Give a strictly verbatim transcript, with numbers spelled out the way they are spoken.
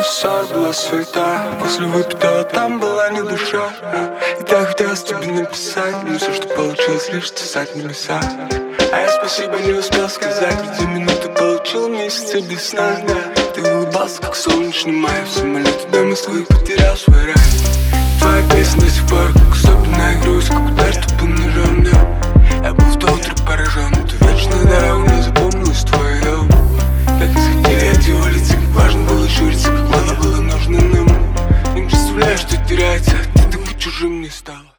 ссор была суета. После выпитого там была не душа. И так хотелось тебе написать, но все, что получилось, лишь тесать небеса. А я спасибо не успел сказать, ведь за минуту получил месяцы без сна. Ты улыбался, как солнечный май в самолете до Москвы, потерял свой рай. Твоя песня до сих пор, как особенная грусть, как удар тупым ножом, да. Я был в то утро поражен, ты вечная дорога.